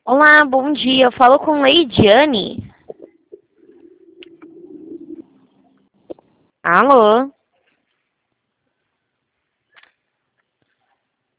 Olá, bom dia. Eu falo com Leidiane. Alô?